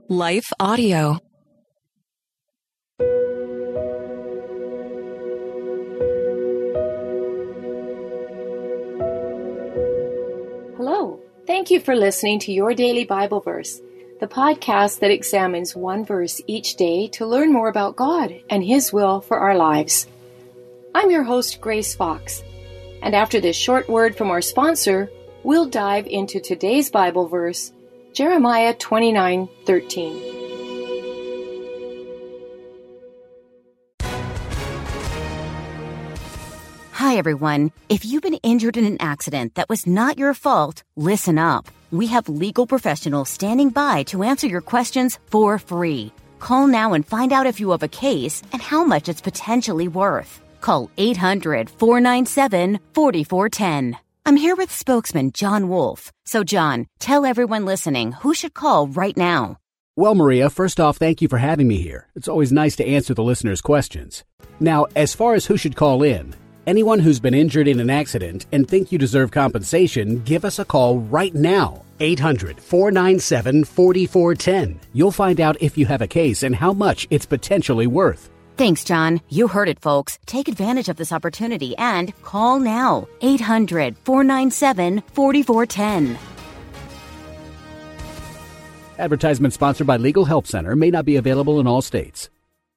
Life Audio. Hello. Thank you for listening to Your Daily Bible Verse, the podcast that examines one verse each day to learn more about God and His will for our lives. I'm your host, Grace Fox, and after this short word from our sponsor, we'll dive into today's Bible verse, Jeremiah 29:13. Hi, everyone. If you've been injured in an accident that was not your fault, listen up. We have legal professionals standing by to answer your questions for free. Call now and find out if you have a case and how much it's potentially worth. Call 800-497-4410. I'm here with spokesman John Wolf. So, John, tell everyone listening who should call right now. Well, Maria, first off, thank you for having me here. It's always nice to answer the listeners' questions. Now, as far as who should call in, anyone who's been injured in an accident and think you deserve compensation, give us a call right now. 800-497-4410. You'll find out if you have a case and how much it's potentially worth. Thanks, John. You heard it, folks. Take advantage of this opportunity and call now. 800-497-4410. Advertisement sponsored by Legal Help Center. May not be available in all states.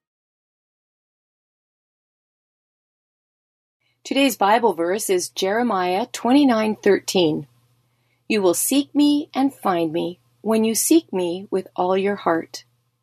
Today's Bible verse is Jeremiah 29:13. You will seek me and find me when you seek me with all your heart.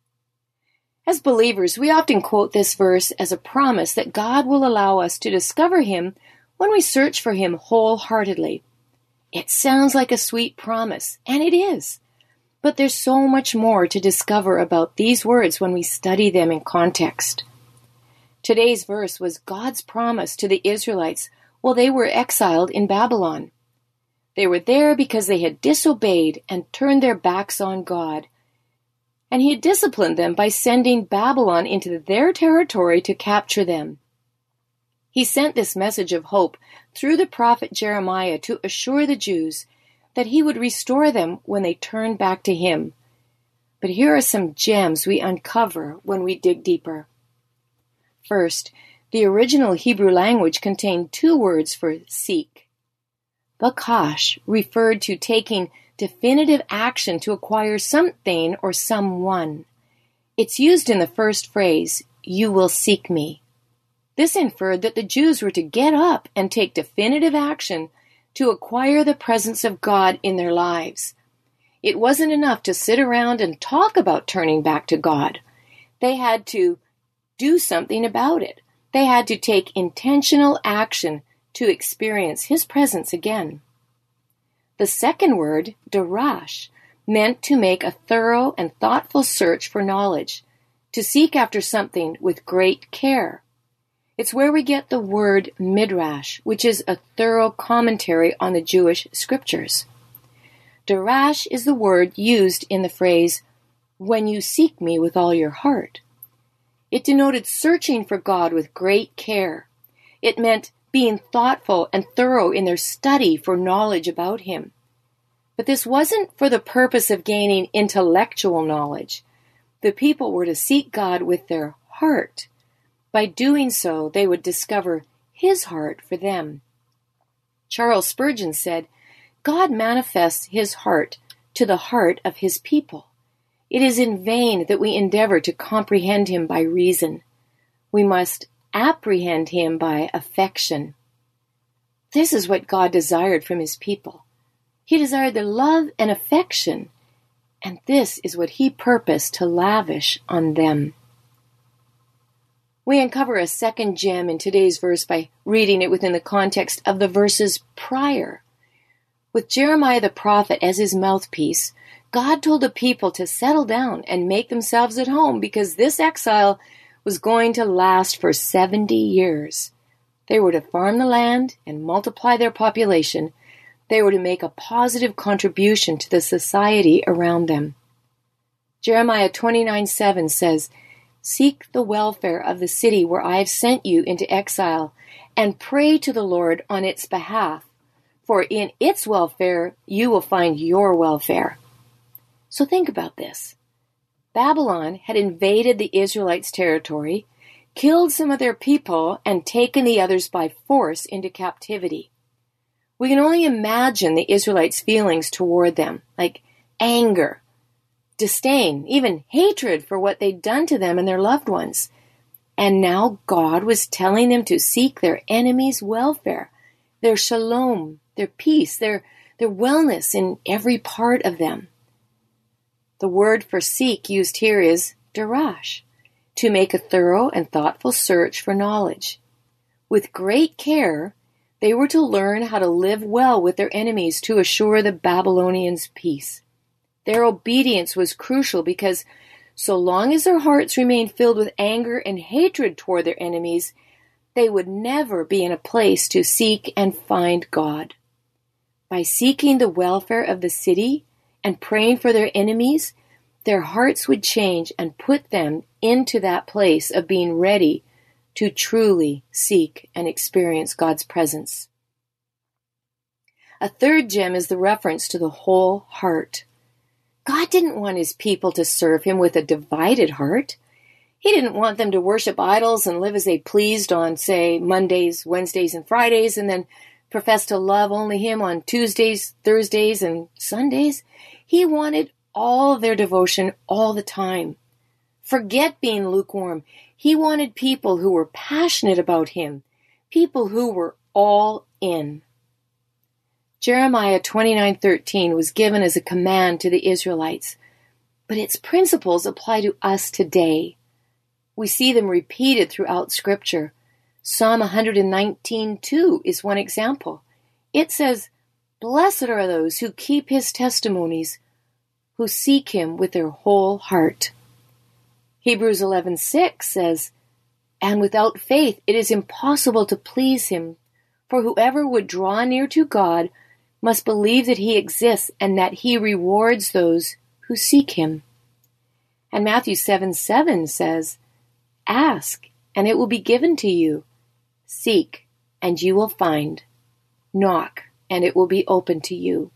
As believers, we often quote this verse as a promise that God will allow us to discover Him when we search for Him wholeheartedly. It sounds like a sweet promise, and it is. But there's so much more to discover about these words when we study them in context. Today's verse was God's promise to the Israelites while they were exiled in Babylon. They were there because they had disobeyed and turned their backs on God. And He had disciplined them by sending Babylon into their territory to capture them. He sent this message of hope through the prophet Jeremiah to assure the Jews that He would restore them when they turned back to Him. But here are some gems we uncover when we dig deeper. First, the original Hebrew language contained two words for seek. Bakash referred to taking definitive action to acquire something or someone. It's used in the first phrase, you will seek me. This inferred that the Jews were to get up and take definitive action to acquire the presence of God in their lives. It wasn't enough to sit around and talk about turning back to God. They had to do something about it. They had to take intentional action to experience His presence again. The second word, darash, meant to make a thorough and thoughtful search for knowledge, to seek after something with great care. It's where we get the word midrash, which is a thorough commentary on the Jewish scriptures. Darash is the word used in the phrase, when you seek me with all your heart. It denoted searching for God with great care. It meant being thoughtful and thorough in their study for knowledge about Him. But this wasn't for the purpose of gaining intellectual knowledge. The people were to seek God with their heart. By doing so, they would discover His heart for them. Charles Spurgeon said, God manifests His heart to the heart of His people. It is in vain that we endeavor to comprehend Him by reason. We must apprehend Him by affection. This is what God desired from His people. He desired their love and affection, and this is what He purposed to lavish on them. We uncover a second gem in today's verse by reading it within the context of the verses prior. With Jeremiah the prophet as his mouthpiece, God told the people to settle down and make themselves at home because this exile was going to last for 70 years. They were to farm the land and multiply their population. They were to make a positive contribution to the society around them. Jeremiah 29:7 says, Seek the welfare of the city where I have sent you into exile, and pray to the Lord on its behalf, for in its welfare you will find your welfare. So think about this. Babylon had invaded the Israelites' territory, killed some of their people, and taken the others by force into captivity. We can only imagine the Israelites' feelings toward them, like anger, disdain, even hatred for what they'd done to them and their loved ones. And now God was telling them to seek their enemies' welfare, their shalom, their peace, their wellness in every part of them. The word for seek used here is darash, to make a thorough and thoughtful search for knowledge. With great care, they were to learn how to live well with their enemies to assure the Babylonians peace. Their obedience was crucial because so long as their hearts remained filled with anger and hatred toward their enemies, they would never be in a place to seek and find God. By seeking the welfare of the city and praying for their enemies, their hearts would change and put them into that place of being ready to truly seek and experience God's presence. A third gem is the reference to the whole heart. God didn't want his people to serve him with a divided heart. He didn't want them to worship idols and live as they pleased on, say, Mondays, Wednesdays, and Fridays, and then profess to love only him on Tuesdays, Thursdays, and Sundays. He wanted all their devotion all the time. Forget being lukewarm. He wanted people who were passionate about him, people who were all in. Jeremiah 29:13 was given as a command to the Israelites, but its principles apply to us today. We see them repeated throughout Scripture. Psalm 119:2 is one example. It says, "Blessed are those who keep his testimonies, who seek him with their whole heart." Hebrews 11:6 says, "And without faith it is impossible to please him, for whoever would draw near to God must believe that he exists and that he rewards those who seek him." And Matthew 7:7 says, "Ask, and it will be given to you. Seek, and you will find. Knock, and it will be open to you."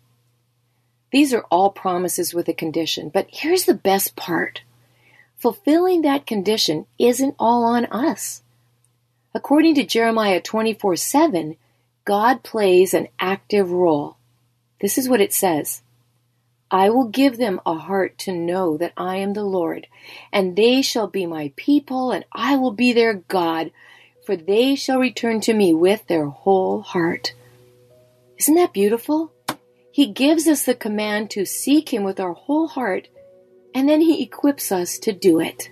These are all promises with a condition, but here's the best part. Fulfilling that condition isn't all on us. According to Jeremiah 24:7, God plays an active role. This is what it says, "I will give them a heart to know that I am the Lord, and they shall be my people, and I will be their God, for they shall return to me with their whole heart." Isn't that beautiful? He gives us the command to seek him with our whole heart, and then he equips us to do it.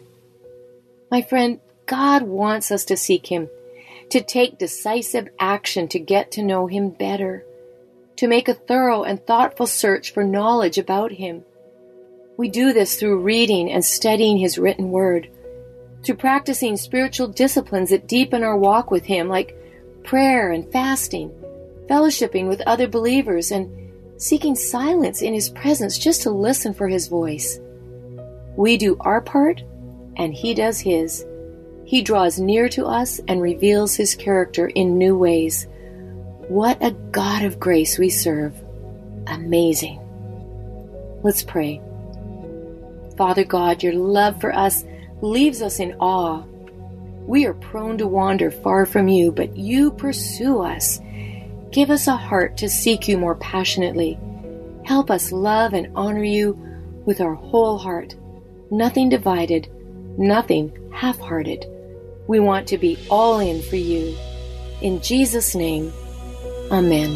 My friend, God wants us to seek him, to take decisive action to get to know him better, to make a thorough and thoughtful search for knowledge about him. We do this through reading and studying his written word, through practicing spiritual disciplines that deepen our walk with him, like prayer and fasting, fellowshipping with other believers, and seeking silence in his presence just to listen for his voice. We do our part, and he does his. He draws near to us and reveals his character in new ways. What a God of grace we serve. Amazing. Let's pray. Father God, your love for us leaves us in awe. We are prone to wander far from you, but you pursue us. Give us a heart to seek you more passionately. Help us love and honor you with our whole heart. Nothing divided, nothing half-hearted. We want to be all in for you. In Jesus' name, amen.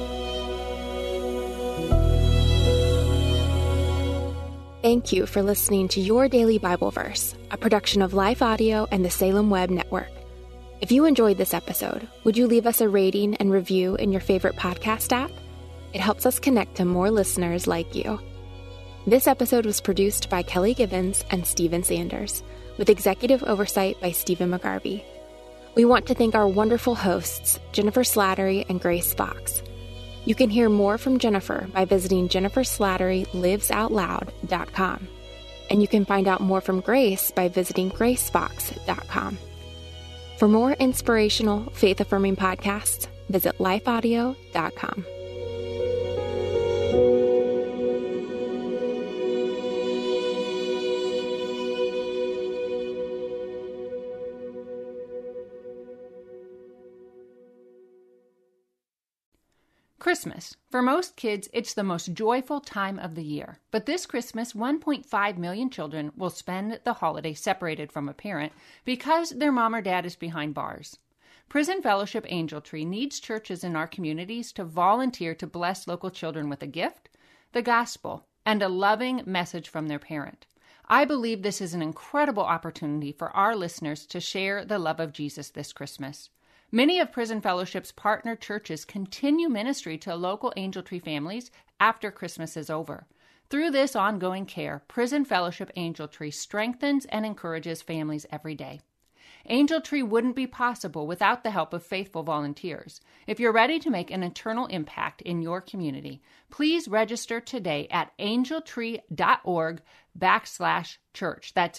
Thank you for listening to Your Daily Bible Verse, a production of Life Audio and the Salem Web Network. If you enjoyed this episode, would you leave us a rating and review in your favorite podcast app? It helps us connect to more listeners like you. This episode was produced by Kelly Gibbons and Stephen Sanders, with executive oversight by Stephen McGarvey. We want to thank our wonderful hosts, Jennifer Slattery and Grace Fox. You can hear more from Jennifer by visiting jenniferslatterylivesoutloud.com. And you can find out more from Grace by visiting gracefox.com. For more inspirational, faith-affirming podcasts, visit lifeaudio.com. Christmas. For most kids, it's the most joyful time of the year. But this Christmas, 1.5 million children will spend the holiday separated from a parent because their mom or dad is behind bars. Prison Fellowship Angel Tree needs churches in our communities to volunteer to bless local children with a gift, the gospel, and a loving message from their parent. I believe this is an incredible opportunity for our listeners to share the love of Jesus this Christmas. Many of Prison Fellowship's partner churches continue ministry to local Angel Tree families after Christmas is over. Through this ongoing care, Prison Fellowship Angel Tree strengthens and encourages families every day. Angel Tree wouldn't be possible without the help of faithful volunteers. If you're ready to make an eternal impact in your community, please register today at angeltree.org/church. That's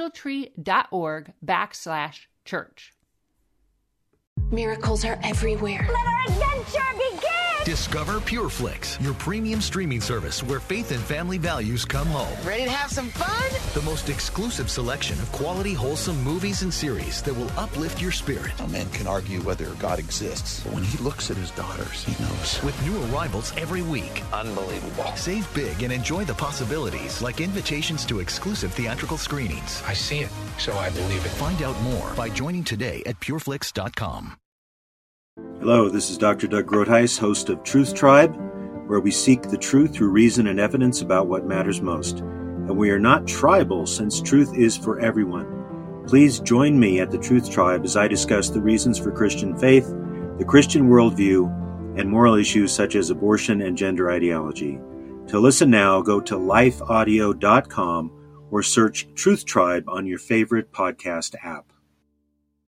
angeltree.org/church. Miracles are everywhere. Let our adventure begin! Discover PureFlix, your premium streaming service where faith and family values come home. Ready to have some fun? The most exclusive selection of quality, wholesome movies and series that will uplift your spirit. A man can argue whether God exists, but when he looks at his daughters, he knows. With new arrivals every week. Unbelievable. Save big and enjoy the possibilities, like invitations to exclusive theatrical screenings. I see it, so I believe it. Find out more by joining today at pureflix.com. Hello, this is Dr. Doug Groothuis, host of Truth Tribe, where we seek the truth through reason and evidence about what matters most. And we are not tribal, since truth is for everyone. Please join me at the Truth Tribe as I discuss the reasons for Christian faith, the Christian worldview, and moral issues such as abortion and gender ideology. To listen now, go to lifeaudio.com or search Truth Tribe on your favorite podcast app.